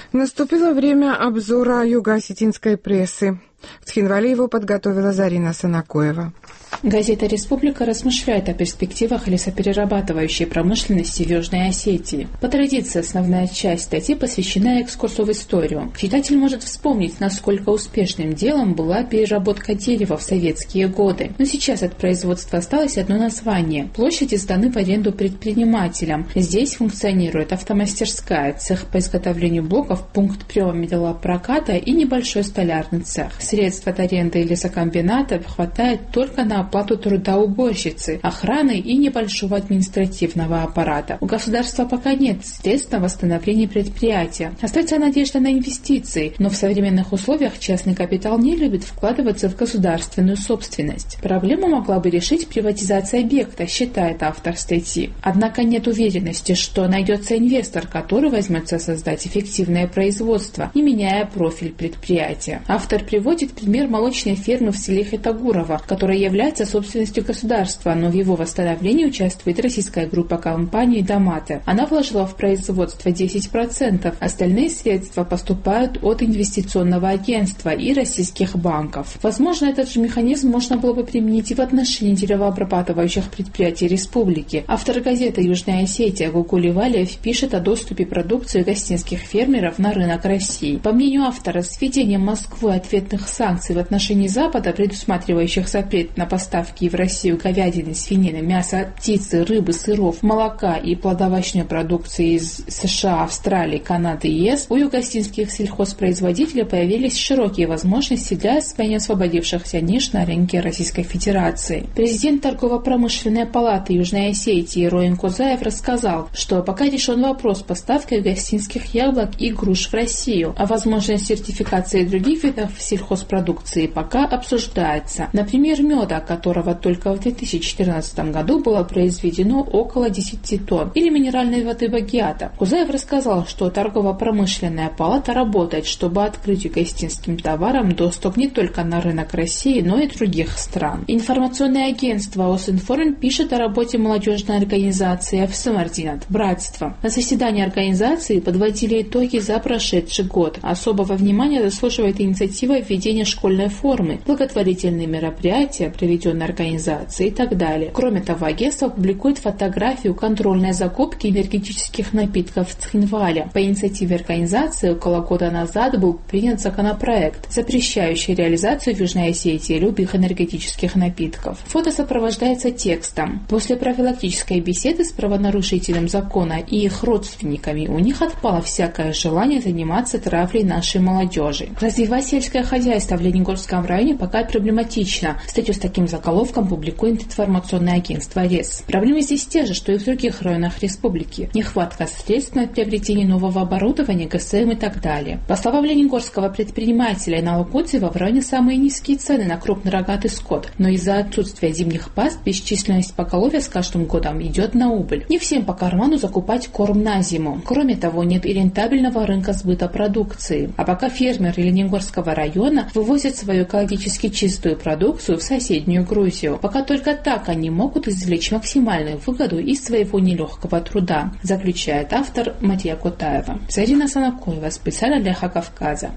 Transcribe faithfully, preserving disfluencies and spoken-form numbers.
Наступило время обзора юго-осетинской прессы. В Цхинвале его подготовила Зарина Санакоева. Газета «Республика» размышляет о перспективах лесоперерабатывающей промышленности в Южной Осетии. По традиции, основная часть статьи посвящена экскурсу в историю. Читатель может вспомнить, насколько успешным делом была переработка дерева в советские годы. Но сейчас от производства осталось одно название. Площади сданы в аренду предпринимателям. Здесь функционирует автомастерская, цех по изготовлению блоков, пункт приема металлопроката и небольшой столярный цех. Средств от аренды лесокомбината хватает только на оплату труда уборщицы, охраны и небольшого административного аппарата. У государства пока нет средств на восстановление предприятия. Остается надежда на инвестиции, но в современных условиях частный капитал не любит вкладываться в государственную собственность. Проблему могла бы решить приватизация объекта, считает автор статьи. Однако нет уверенности, что найдется инвестор, который возьмется создать эффективное производство, не меняя профиль предприятия. Автор приводит пример молочной фермы в селе Хитагурово, которая является собственностью государства, но в его восстановлении участвует российская группа компаний «Доматы». Она вложила в производство десять процентов, остальные средства поступают от инвестиционного агентства и российских банков. Возможно, этот же механизм можно было бы применить и в отношении деревообрабатывающих предприятий республики. Автор газеты «Южная Осетия» Гукули Валиев пишет о доступе продукции гостинских фермеров на рынок России. По мнению автора, с введением Москвой ответных санкций в отношении Запада, предусматривающих запрет на поставки в Россию говядины, свинины, мяса, птицы, рыбы, сыров, молока и плодовочной продукции из США, Австралии, Канады и ЕС, у югостинских сельхозпроизводителей появились широкие возможности для освоения освободившихся ниш на рынке Российской Федерации. Президент Торгово-промышленной палаты Южной Осетии Роин Кузаев рассказал, что пока решен вопрос поставки югостинских яблок и груш в Россию, а возможность сертификации других видов сельхозпродукции пока обсуждается. Например, меда, которого только в две тысячи четырнадцатом году было произведено около десяти тонн, или минеральной воды Багиата. Кузаев рассказал, что торгово-промышленная палата работает, чтобы открыть югостинским товарам доступ не только на рынок России, но и других стран. Информационное агентство Осинформ пишет о работе молодежной организации «Эфсамардинат» «Братство». На заседании организации подводили итоги за прошедший год. Особого внимания заслуживает инициатива введения школьной формы, благотворительные мероприятия, проведенной организации и так далее. Кроме того, агентство публикует фотографию контрольной закупки энергетических напитков в Цхинвале. По инициативе организации около года назад был принят законопроект, запрещающий реализацию в Южной Осетии любых энергетических напитков. Фото сопровождается текстом. После профилактической беседы с правонарушителем закона и их родственниками у них отпало всякое желание заниматься травлей нашей молодежи. Развивать сельское хозяйство в Лениногорском районе пока проблематично. Статью с таким заголовком публикует информационное агентство РЕС. Проблемы здесь те же, что и в других районах республики. Нехватка средств на приобретение нового оборудования, ГСМ и так далее. По словам лениногорского предпринимателя Инала Кудзева, в районе самые низкие цены на крупный рогатый скот, но из-за отсутствия зимних паст бесчисленность поголовья с каждым годом идет на убыль. Не всем по карману закупать корм на зиму. Кроме того, нет и рентабельного рынка сбыта продукции. А пока фермеры Лениногорского района вывозят свою экологически чистую продукцию в соседнюю Грузию. Пока только так они могут извлечь максимальную выгоду из своего нелегкого труда, заключает автор Матья Кутаева. Зарина Санакоева специально для Хакавказа.